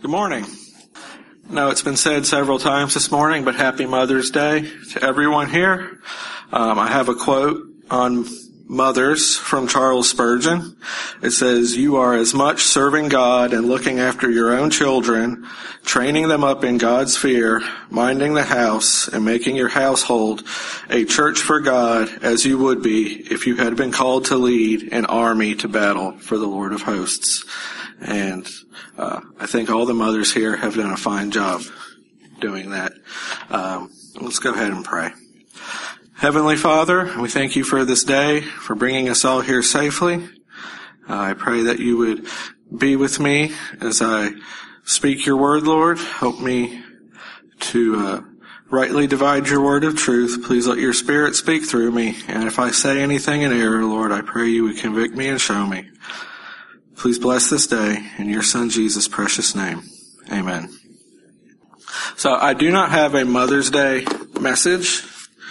Good morning. Now, it's been said several times this morning, but happy Mother's Day to everyone here. I have a quote on mothers from Charles Spurgeon. It says, "You are as much serving God and looking after your own children, training them up in God's fear, minding the house, and making your household a church for God as you would be if you had been called to lead an army to battle for the Lord of hosts." And I think all the mothers here have done a fine job doing that. Let's go ahead and pray. Heavenly Father, we thank you for this day, for bringing us all here safely. I pray that you would be with me as I speak your word, Lord. Help me to rightly divide your word of truth. Please let your Spirit speak through me. And if I say anything in error, Lord, I pray you would convict me and show me. Please bless this day in your Son Jesus' precious name. Amen. So I do not have a Mother's Day message.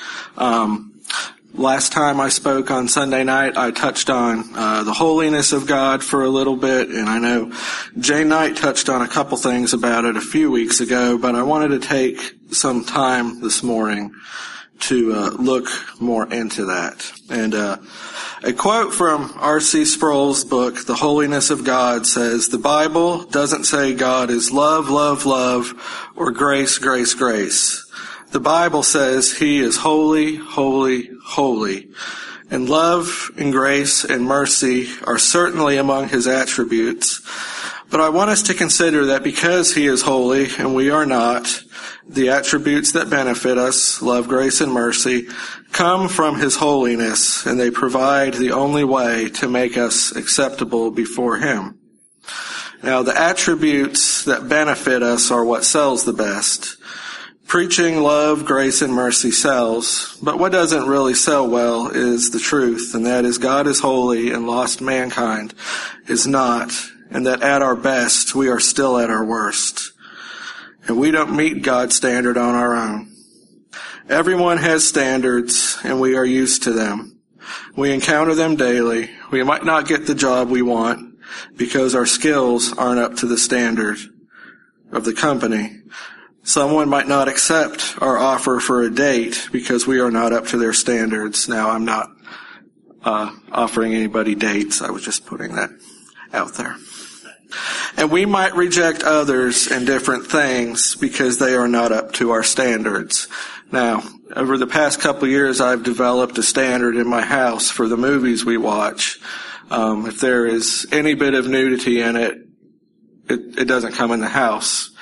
Last time I spoke on Sunday night, I touched on the holiness of God for a little bit, and I know Jay Knight touched on a couple things about it a few weeks ago, but I wanted to take some time this morning to look more into that. And a quote from R.C. Sproul's book, The Holiness of God, says, "The Bible doesn't say God is love, love, love, or grace, grace, grace. The Bible says he is holy, holy, holy. And love and grace and mercy are certainly among his attributes. But I want us to consider that because he is holy and we are not, the attributes that benefit us, love, grace, and mercy, come from his holiness, and they provide the only way to make us acceptable before him." Now, the attributes that benefit us are what sells the best. Preaching love, grace, and mercy sells, but what doesn't really sell well is the truth, and that is God is holy and lost mankind is not, and that at our best, we are still at our worst. And we don't meet God's standard on our own. Everyone has standards, and we are used to them. We encounter them daily. We might not get the job we want because our skills aren't up to the standard of the company. Someone might not accept our offer for a date because we are not up to their standards. Now, I'm not offering anybody dates. I was just putting that out there. And we might reject others and different things because they are not up to our standards. Now, over the past couple of years, I've developed a standard in my house for the movies we watch. If there is any bit of nudity in it, it doesn't come in the house.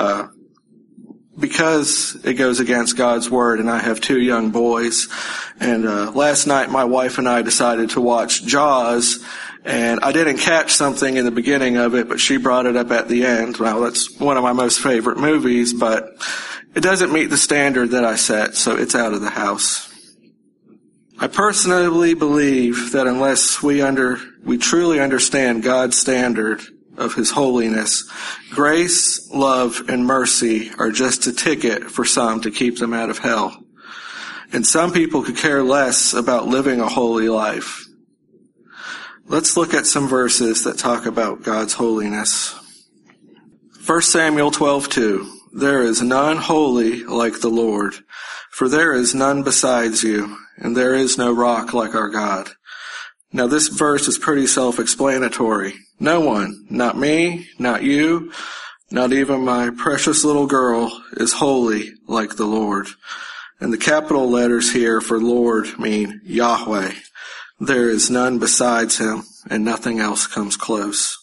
Because it goes against God's word, and I have 2 young boys. And last night, my wife and I decided to watch Jaws, and I didn't catch something in the beginning of it, but she brought it up at the end. Well, that's one of my most favorite movies, but it doesn't meet the standard that I set, so it's out of the house. I personally believe that unless we truly understand God's standard of his holiness, grace, love, and mercy are just a ticket for some to keep them out of hell. And some people could care less about living a holy life. Let's look at some verses that talk about God's holiness. 1 Samuel 12:2. "There is none holy like the Lord, for there is none besides you, and there is no rock like our God." Now, this verse is pretty self-explanatory. No one, not me, not you, not even my precious little girl, is holy like the Lord. And the capital letters here for Lord mean Yahweh. There is none besides him, and nothing else comes close.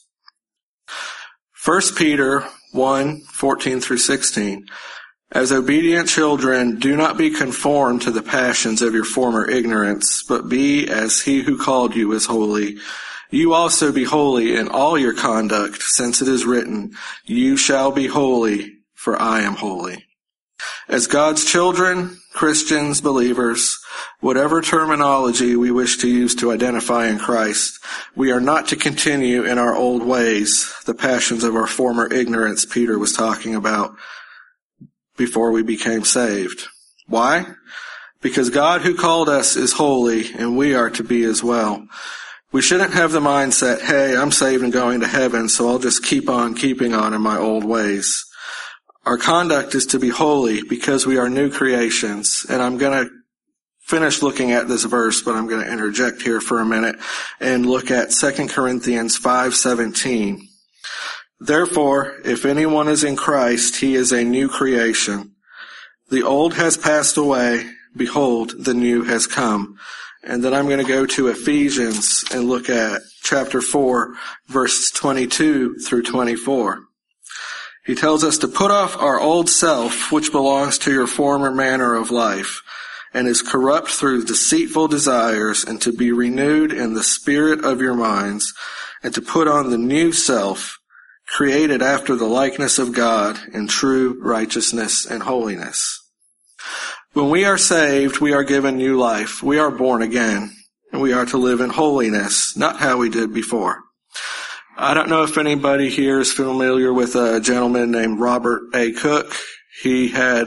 1 Peter 1:14-16. "As obedient children, do not be conformed to the passions of your former ignorance, but be as he who called you is holy. You also be holy in all your conduct, since it is written, 'You shall be holy, for I am holy.'" As God's children, Christians, believers, whatever terminology we wish to use to identify in Christ, we are not to continue in our old ways, the passions of our former ignorance Peter was talking about before we became saved. Why? Because God who called us is holy, and we are to be as well. We shouldn't have the mindset, hey, I'm saved and going to heaven, so I'll just keep on keeping on in my old ways. Our conduct is to be holy because we are new creations. And I'm going to finish looking at this verse, but I'm going to interject here for a minute and look at 2 Corinthians 5:17. Therefore, if anyone is in Christ, he is a new creation. The old has passed away. Behold, the new has come. And then I'm going to go to Ephesians and look at chapter 4, verses 22 through 24. He tells us to put off our old self, which belongs to your former manner of life, and is corrupt through deceitful desires, and to be renewed in the spirit of your minds, and to put on the new self, created after the likeness of God in true righteousness and holiness. When we are saved, we are given new life. We are born again, and we are to live in holiness, not how we did before. I don't know if anybody here is familiar with a gentleman named Robert A. Cook. He had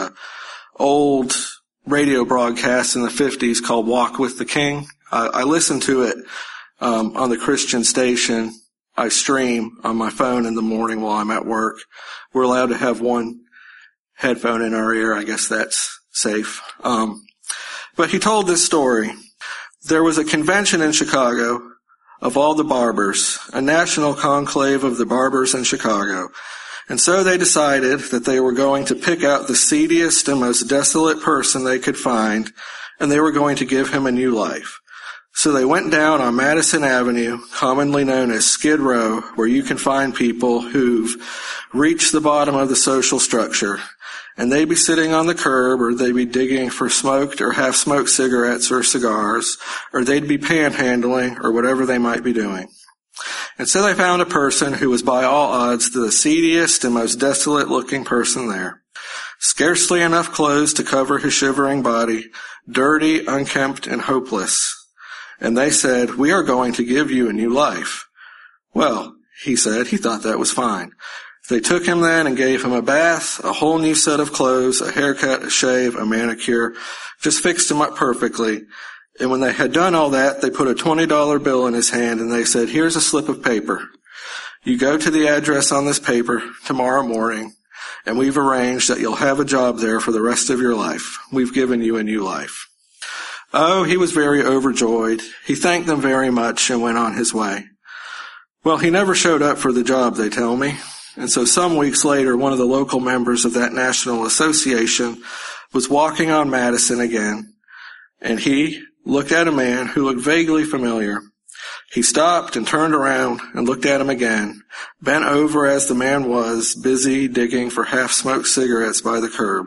old radio broadcast in the 50s called Walk with the King. I listened to it on the Christian station. I stream on my phone in the morning while I'm at work. We're allowed to have one headphone in our ear. I guess that's safe. But he told this story. There was a convention in Chicago of all the barbers, a national conclave of the barbers in Chicago. And so they decided that they were going to pick out the seediest and most desolate person they could find, and they were going to give him a new life. So they went down on Madison Avenue, commonly known as Skid Row, where you can find people who've reached the bottom of the social structure. And they'd be sitting on the curb, or they'd be digging for smoked or half-smoked cigarettes or cigars, or they'd be panhandling, or whatever they might be doing. And so they found a person who was by all odds the seediest and most desolate-looking person there. Scarcely enough clothes to cover his shivering body, dirty, unkempt, and hopeless. And they said, "We are going to give you a new life." Well, he said he thought that was fine. They took him then and gave him a bath, a whole new set of clothes, a haircut, a shave, a manicure, just fixed him up perfectly. And when they had done all that, they put a $20 bill in his hand and they said, "Here's a slip of paper. You go to the address on this paper tomorrow morning, and we've arranged that you'll have a job there for the rest of your life. We've given you a new life." Oh, he was very overjoyed. He thanked them very much and went on his way. Well, he never showed up for the job, they tell me. And so some weeks later, one of the local members of that national association was walking on Madison again, and he looked at a man who looked vaguely familiar. He stopped and turned around and looked at him again, bent over as the man was, busy digging for half-smoked cigarettes by the curb.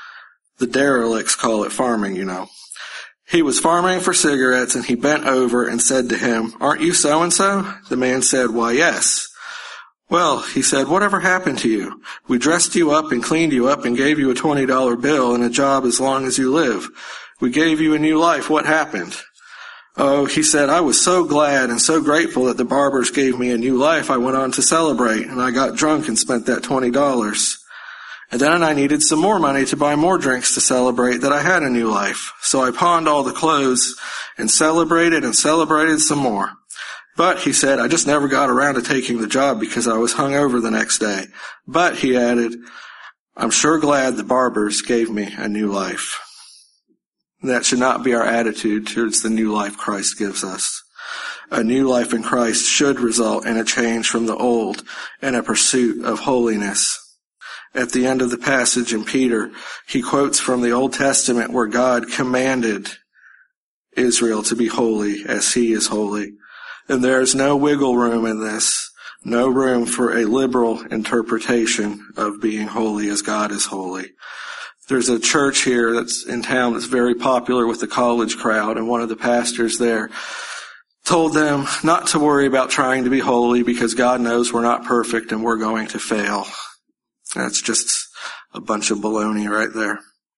The derelicts call it farming, you know. He was farming for cigarettes, and he bent over and said to him, "Aren't you so-and-so?" The man said, "Why, yes." "Well," he said, "whatever happened to you? We dressed you up and cleaned you up and gave you a $20 bill and a job as long as you live. We gave you a new life. What happened?" "Oh," he said, "I was so glad and so grateful that the barbers gave me a new life. I went on to celebrate, and I got drunk and spent that $20. And then I needed some more money to buy more drinks to celebrate that I had a new life. So I pawned all the clothes and celebrated some more. But," he said, "I just never got around to taking the job because I was hungover the next day. But," he added, "I'm sure glad the barbers gave me a new life." That should not be our attitude towards the new life Christ gives us. A new life in Christ should result in a change from the old and a pursuit of holiness. At the end of the passage in Peter, he quotes from the Old Testament where God commanded Israel to be holy as he is holy. And there is no wiggle room in this, no room for a liberal interpretation of being holy as God is holy. There's a church here that's in town that's very popular with the college crowd, and one of the pastors there told them not to worry about trying to be holy because God knows we're not perfect and we're going to fail. That's just a bunch of baloney right there.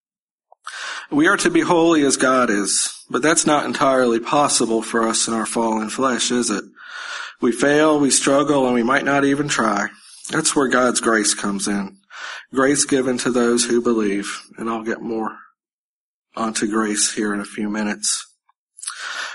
We are to be holy as God is, but that's not entirely possible for us in our fallen flesh, is it? We fail, we struggle, and we might not even try. That's where God's grace comes in. Grace given to those who believe, and I'll get more onto grace here in a few minutes.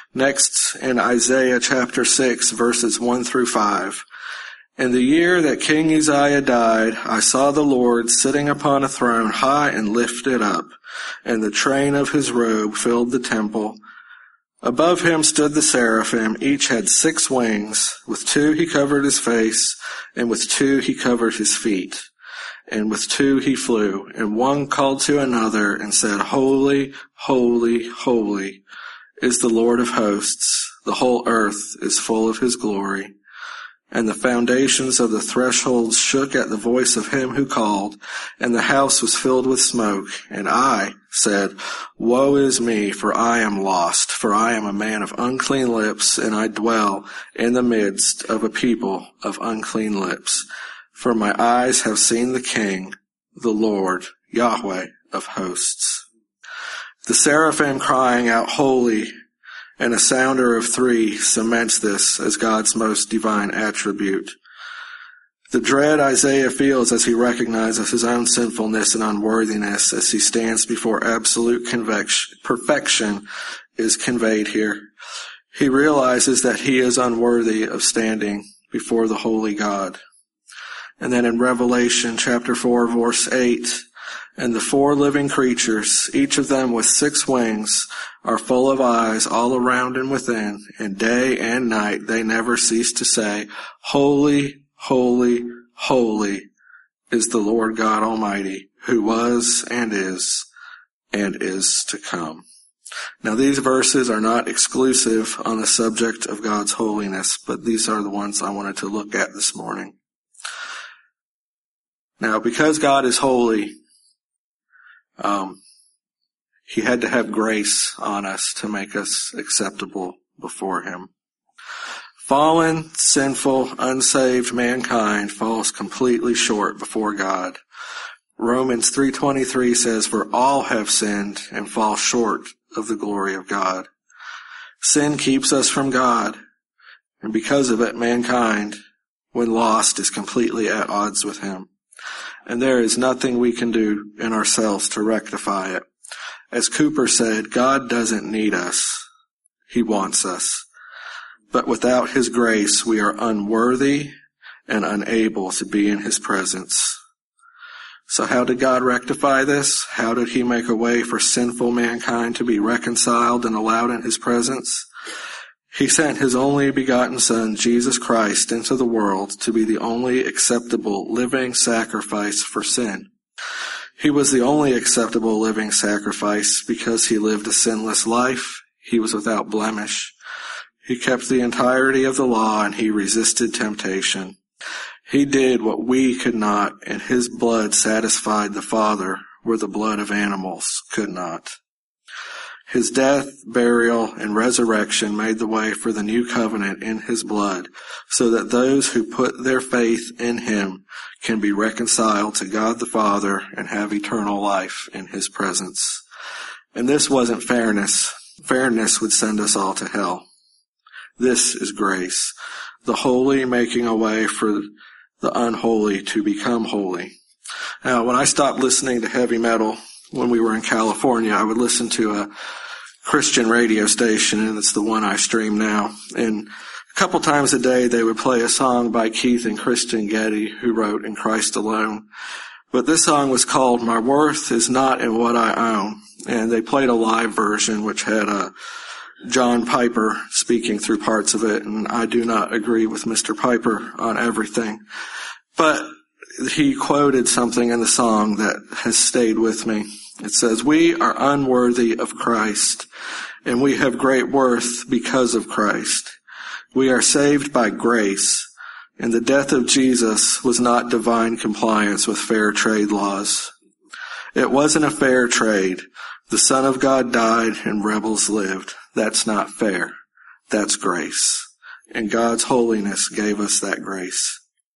Next, in Isaiah chapter 6, verses 1 through 5. In the year that King Uzziah died, I saw the Lord sitting upon a throne high and lifted up, and the train of his robe filled the temple. Above him stood the seraphim. Each had 6 wings. With 2 he covered his face, and with 2 he covered his feet. And with 2 he flew. And one called to another and said, Holy, holy, holy is the Lord of hosts. The whole earth is full of his glory. And the foundations of the thresholds shook at the voice of him who called, and the house was filled with smoke. And I said, Woe is me, for I am lost, for I am a man of unclean lips, and I dwell in the midst of a people of unclean lips. For my eyes have seen the King, the Lord, Yahweh of hosts. The seraphim crying out, Holy, and a sounder of 3 cements this as God's most divine attribute. The dread Isaiah feels as he recognizes his own sinfulness and unworthiness as he stands before absolute perfection is conveyed here. He realizes that he is unworthy of standing before the holy God. And then in Revelation chapter 4, verse 8, and the 4 living creatures, each of them with 6 wings, are full of eyes all around and within, and day and night they never cease to say, Holy, holy, holy is the Lord God Almighty, who was and is to come. Now these verses are not exclusive on the subject of God's holiness, but these are the ones I wanted to look at this morning. Now, because God is holy, he had to have grace on us to make us acceptable before him. Fallen, sinful, unsaved mankind falls completely short before God. Romans 3:23 says, For all have sinned and fall short of the glory of God. Sin keeps us from God, and because of it, mankind, when lost, is completely at odds with him. And there is nothing we can do in ourselves to rectify it. As Cooper said, God doesn't need us. He wants us. But without his grace, we are unworthy and unable to be in his presence. So how did God rectify this? How did he make a way for sinful mankind to be reconciled and allowed in his presence? He sent his only begotten Son, Jesus Christ, into the world to be the only acceptable living sacrifice for sin. He was the only acceptable living sacrifice because he lived a sinless life. He was without blemish. He kept the entirety of the law, and he resisted temptation. He did what we could not, and his blood satisfied the Father where the blood of animals could not. His death, burial, and resurrection made the way for the new covenant in his blood, so that those who put their faith in him can be reconciled to God the Father and have eternal life in his presence. And this wasn't fairness. Fairness would send us all to hell. This is grace, the holy making a way for the unholy to become holy. Now, when I stopped listening to heavy metal when we were in California, I would listen to a Christian radio station, and it's the one I stream now. And a couple times a day they would play a song by Keith and Kristen Getty, who wrote In Christ Alone. But this song was called My Worth Is Not in What I Own. And they played a live version which had John Piper speaking through parts of it, and I do not agree with Mr. Piper on everything. But he quoted something in the song that has stayed with me. It says, We are unworthy of Christ, and we have great worth because of Christ. We are saved by grace, and the death of Jesus was not divine compliance with fair trade laws. It wasn't a fair trade. The Son of God died and rebels lived. That's not fair. That's grace. And God's holiness gave us that grace.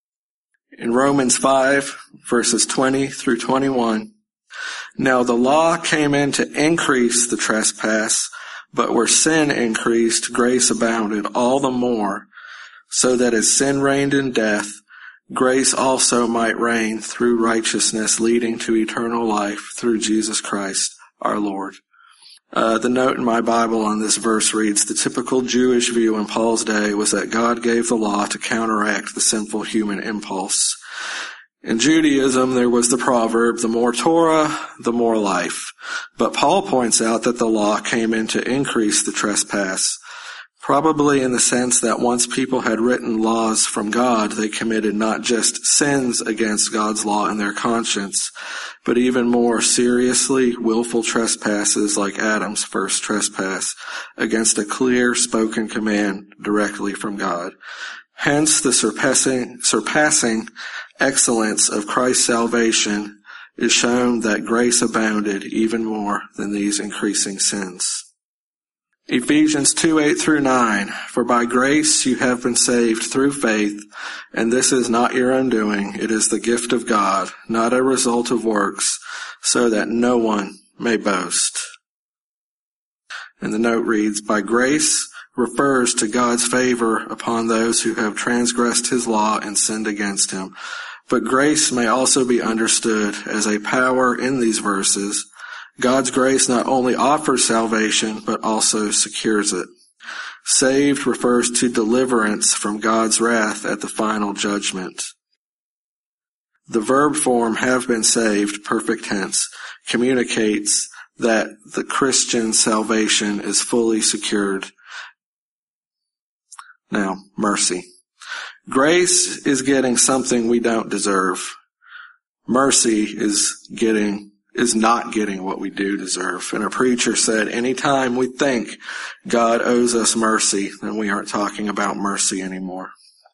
In Romans 5, verses 20 through 21, Now the law came in to increase the trespass, but where sin increased, grace abounded all the more, so that as sin reigned in death, grace also might reign through righteousness, leading to eternal life through Jesus Christ our Lord. The note in my Bible on this verse reads, the typical Jewish view in Paul's day was that God gave the law to counteract the sinful human impulse. In Judaism, there was the proverb, the more Torah, the more life. But Paul points out that the law came in to increase the trespass, probably in the sense that once people had written laws from God, they committed not just sins against God's law in their conscience, but even more seriously willful trespasses like Adam's first trespass against a clear spoken command directly from God. Hence the surpassing excellence of Christ's salvation is shown that grace abounded even more than these increasing sins. Ephesians 2:8-9, for by grace you have been saved through faith, and this is not your own doing, it is the gift of God, not a result of works, so that no one may boast. And the note reads, by grace refers to God's favor upon those who have transgressed his law and sinned against him. But grace may also be understood as a power in these verses. God's grace not only offers salvation, but also secures it. Saved refers to deliverance from God's wrath at the final judgment. The verb form have been saved, perfect tense, communicates that the Christian salvation is fully secured. Now, mercy. Grace is getting something we don't deserve. Mercy is not getting what we do deserve. And a preacher said, anytime we think God owes us mercy, then we aren't talking about mercy anymore.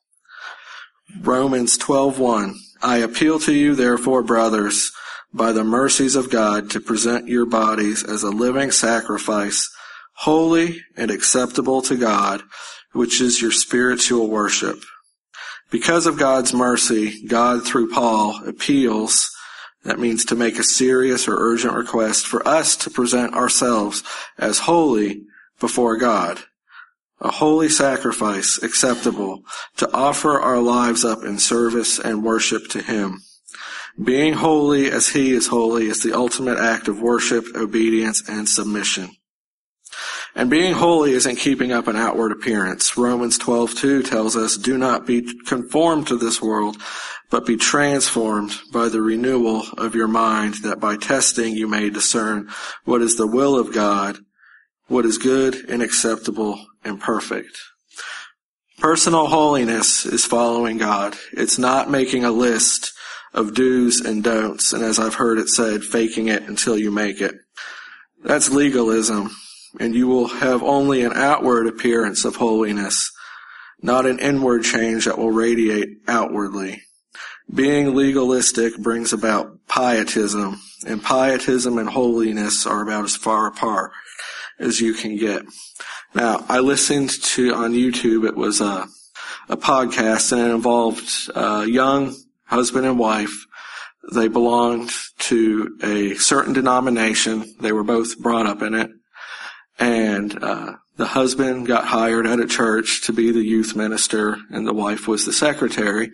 Romans 12:1, I appeal to you, therefore, brothers, by the mercies of God, to present your bodies as a living sacrifice, holy and acceptable to God, which is your spiritual worship. Because of God's mercy, God, through Paul, appeals, that means to make a serious or urgent request, for us to present ourselves as holy before God, a holy sacrifice, acceptable, to offer our lives up in service and worship to Him. Being holy as He is holy is the ultimate act of worship, obedience, and submission. And being holy isn't keeping up an outward appearance. Romans 12:2 tells us, do not be conformed to this world, but be transformed by the renewal of your mind, that by testing you may discern what is the will of God, what is good and acceptable and perfect. Personal holiness is following God. It's not making a list of do's and don'ts, and as I've heard it said, faking it until you make it. That's legalism. And you will have only an outward appearance of holiness, not an inward change that will radiate outwardly. Being legalistic brings about pietism, and pietism and holiness are about as far apart as you can get. Now, I listened to, on YouTube, it was a podcast, and it involved a young husband and wife. They belonged to a certain denomination. They were both brought up in it. And the husband got hired at a church to be the youth minister, and the wife was the secretary.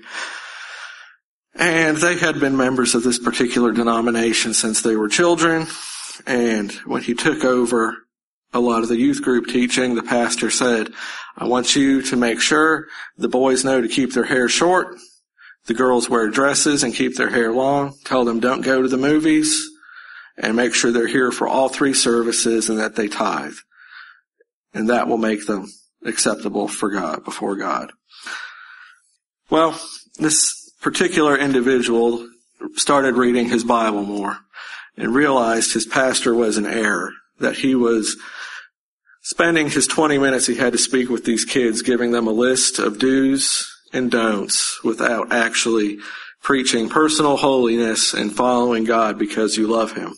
And they had been members of this particular denomination since they were children. And when he took over a lot of the youth group teaching, the pastor said, I want you to make sure the boys know to keep their hair short, the girls wear dresses and keep their hair long, tell them don't go to the movies, and make sure they're here for all 3 services and that they tithe. And that will make them acceptable for God, before God. Well, this particular individual started reading his Bible more and realized his pastor was in error, that he was spending his 20 minutes he had to speak with these kids, giving them a list of do's and don'ts without actually preaching personal holiness and following God because you love Him.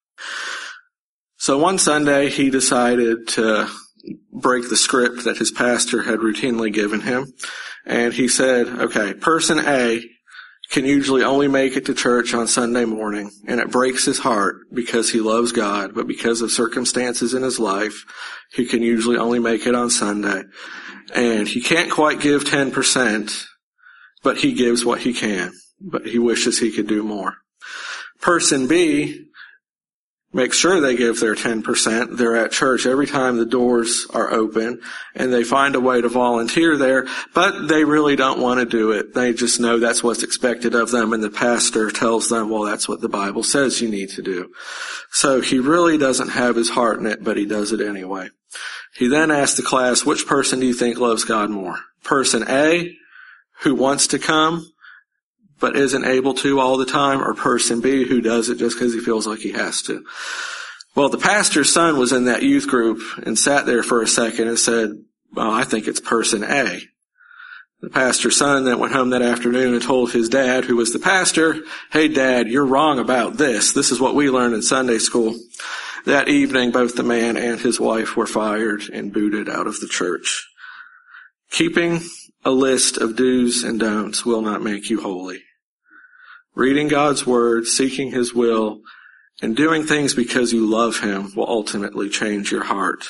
So one Sunday he decided to break the script that his pastor had routinely given him. And he said, okay, person A can usually only make it to church on Sunday morning, and it breaks his heart because he loves God, but because of circumstances in his life, he can usually only make it on Sunday. And he can't quite give 10%, but he gives what he can, but he wishes he could do more. Person B make sure they give their 10%. They're at church every time the doors are open, and they find a way to volunteer there, but they really don't want to do it. They just know that's what's expected of them, and the pastor tells them, well, that's what the Bible says you need to do. So he really doesn't have his heart in it, but he does it anyway. He then asks the class, which person do you think loves God more? Person A, who wants to come, but isn't able to all the time, or person B, who does it just because he feels like he has to? Well, the pastor's son was in that youth group and sat there for a second and said, well, I think it's person A. The pastor's son then went home that afternoon and told his dad, who was the pastor, hey, Dad, you're wrong about this. This is what we learned in Sunday school. That evening, both the man and his wife were fired and booted out of the church. Keeping a list of do's and don'ts will not make you holy. Reading God's word, seeking his will, and doing things because you love him will ultimately change your heart.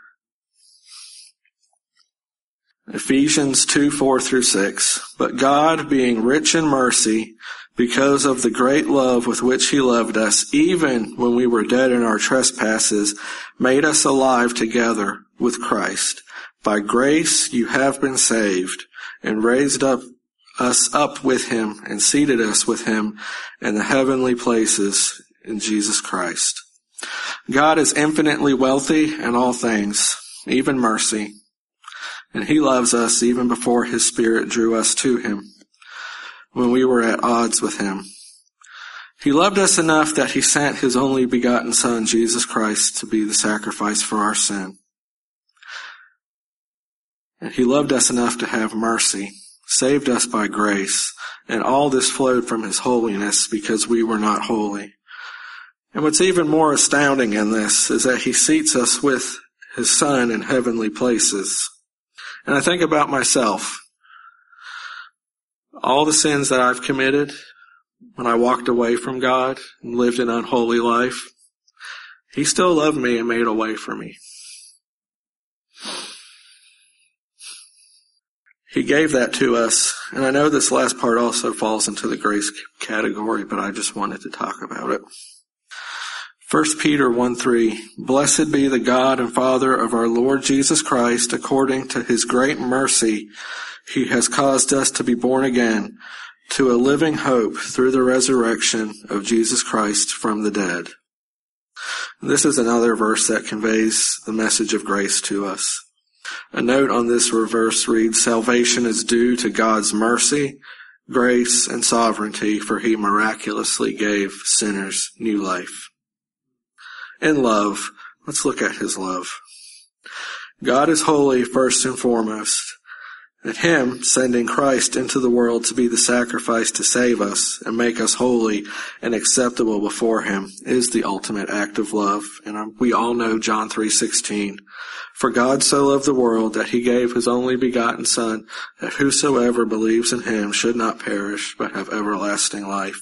Ephesians 2:4-6. But God, being rich in mercy, because of the great love with which he loved us, even when we were dead in our trespasses, made us alive together with Christ. By grace you have been saved, and raised us up with him, and seated us with him in the heavenly places in Jesus Christ. God is infinitely wealthy in all things, even mercy, and he loves us even before his Spirit drew us to him, when we were at odds with him. He loved us enough that he sent his only begotten Son, Jesus Christ, to be the sacrifice for our sin. And he loved us enough to have mercy, saved us by grace, and all this flowed from his holiness because we were not holy. And what's even more astounding in this is that he seats us with his Son in heavenly places. And I think about myself. All the sins that I've committed when I walked away from God and lived an unholy life, he still loved me and made a way for me. He gave that to us, and I know this last part also falls into the grace category, but I just wanted to talk about it. 1 Peter 1:3, Blessed be the God and Father of our Lord Jesus Christ, according to his great mercy, he has caused us to be born again to a living hope through the resurrection of Jesus Christ from the dead. This is another verse that conveys the message of grace to us. A note on this verse reads, Salvation is due to God's mercy, grace, and sovereignty, for he miraculously gave sinners new life. In love, let's look at his love. God is holy first and foremost, and him sending Christ into the world to be the sacrifice to save us and make us holy and acceptable before him is the ultimate act of love. And we all know John 3:16. For God so loved the world that he gave his only begotten Son, that whosoever believes in him should not perish, but have everlasting life.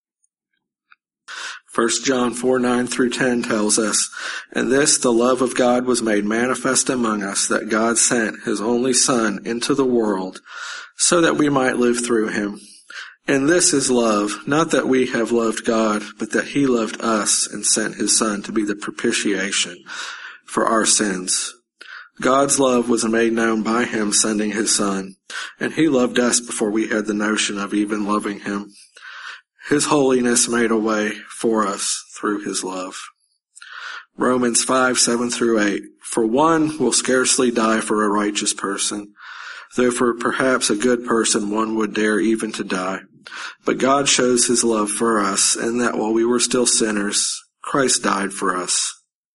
1 John 4:9-10 tells us, And this, the love of God was made manifest among us, that God sent his only Son into the world, so that we might live through him. And this is love, not that we have loved God, but that he loved us and sent his Son to be the propitiation for our sins. God's love was made known by him sending his Son, and he loved us before we had the notion of even loving him. His holiness made a way for us through his love. Romans 5:7-8. For one will scarcely die for a righteous person, though for perhaps a good person one would dare even to die. But God shows his love for us, in that while we were still sinners, Christ died for us.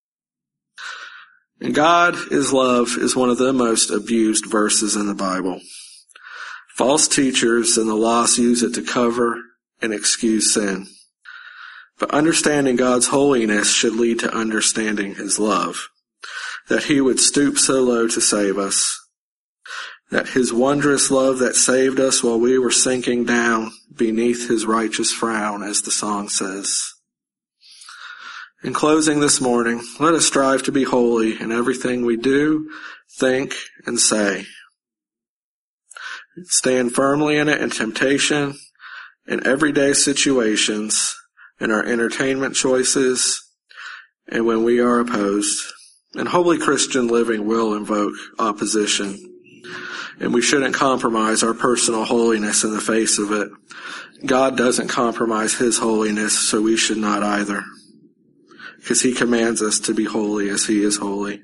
And God is love is one of the most abused verses in the Bible. False teachers and the lost use it to cover and excuse sin. But understanding God's holiness should lead to understanding his love, that he would stoop so low to save us, that his wondrous love that saved us while we were sinking down beneath his righteous frown, as the song says. In closing this morning, let us strive to be holy in everything we do, think, and say. Stand firmly in it in temptation, in everyday situations, in our entertainment choices, and when we are opposed. And holy Christian living will invoke opposition. And we shouldn't compromise our personal holiness in the face of it. God doesn't compromise his holiness, so we should not either. Because he commands us to be holy as he is holy.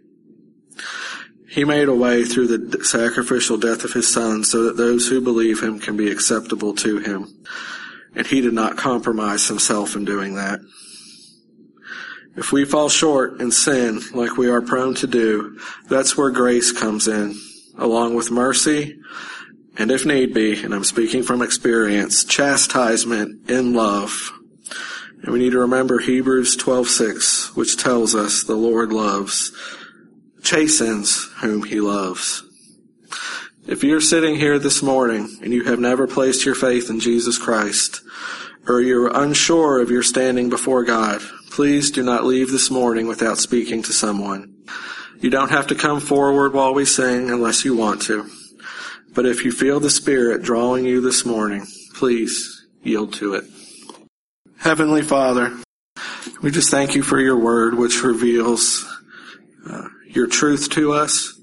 He made a way through the sacrificial death of his Son so that those who believe him can be acceptable to him. And he did not compromise himself in doing that. If we fall short and sin like we are prone to do, that's where grace comes in, along with mercy, and if need be, and I'm speaking from experience, chastisement in love. And we need to remember Hebrews 12:6, which tells us the Lord chastens whom he loves. If you're sitting here this morning and you have never placed your faith in Jesus Christ, or you're unsure of your standing before God, please do not leave this morning without speaking to someone. You don't have to come forward while we sing unless you want to. But if you feel the Spirit drawing you this morning, please yield to it. Heavenly Father, we just thank you for your word, which reveals your truth to us,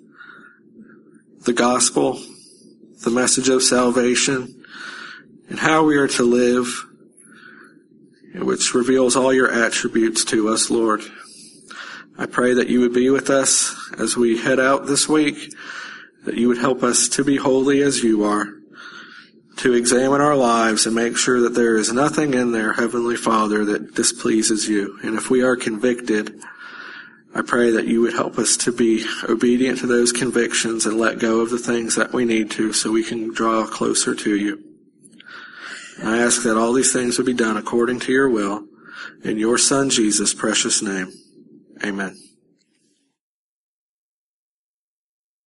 the gospel, the message of salvation, and how we are to live, which reveals all your attributes to us, Lord. I pray that you would be with us as we head out this week, that you would help us to be holy as you are, to examine our lives and make sure that there is nothing in there, Heavenly Father, that displeases you. And if we are convicted, I pray that you would help us to be obedient to those convictions and let go of the things that we need to so we can draw closer to you. And I ask that all these things would be done according to your will. In your Son, Jesus' precious name. Amen.